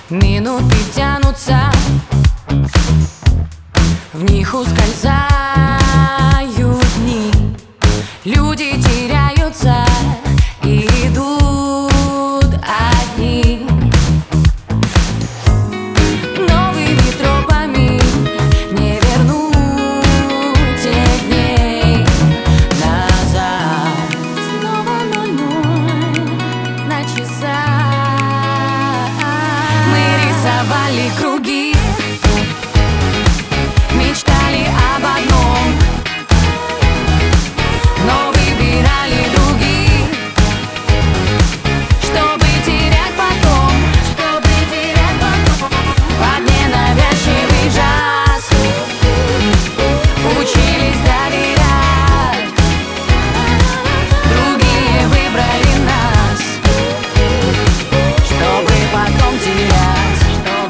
Минуты тянутся, в них ускользают дни. Люди теряются и идут одни. Новыми тропами не вернуть тех дней назад. Снова 00 на часах. Мы рисовали круги, мечтали об одном, но выбирали других, чтобы терять потом, под ненавязчивый джаз. Учились доверять, другие выбрали нас, чтобы потом терять,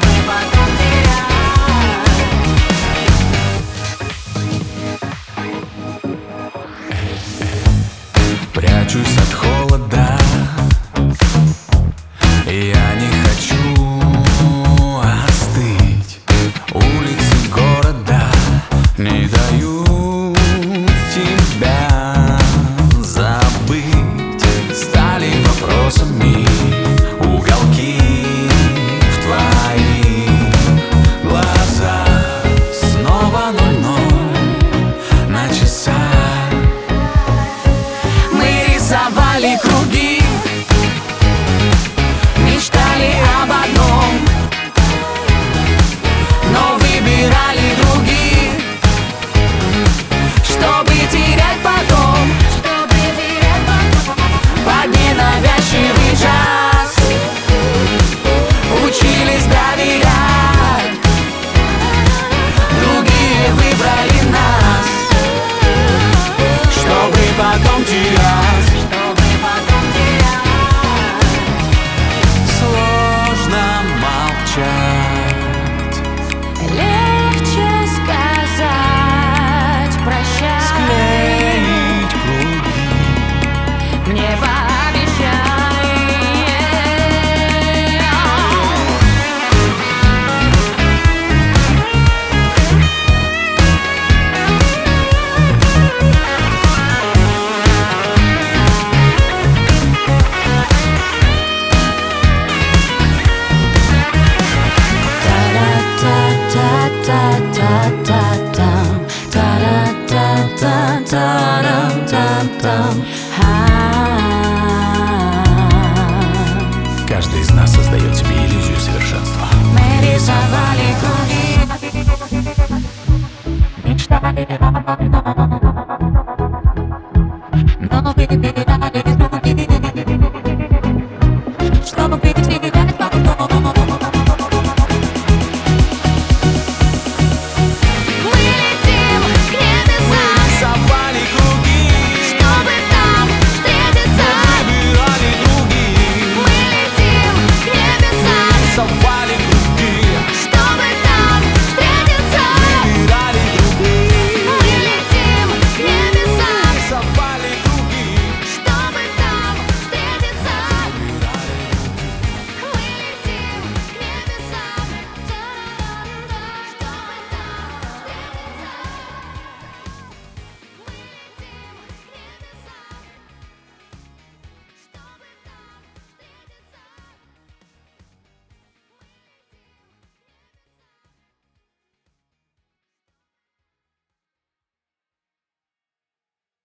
Прячусь от холода, я не хочу остыть. Улицы города не дают тебя забыть. Стали вопросами уголки в твоих глазах. Снова 00 на часах. рисовали круги, мечтали об одном, но выбирали других, чтобы терять потом, под ненавязчивый джаз. Учились доверять, другие выбрали нас, чтобы потом терять. Легче сказать прощай, Склеить круги. мне пообещай. Каждый из нас создает себе иллюзию совершенства. Мы рисовали круги, мечтали об одном, но выбирали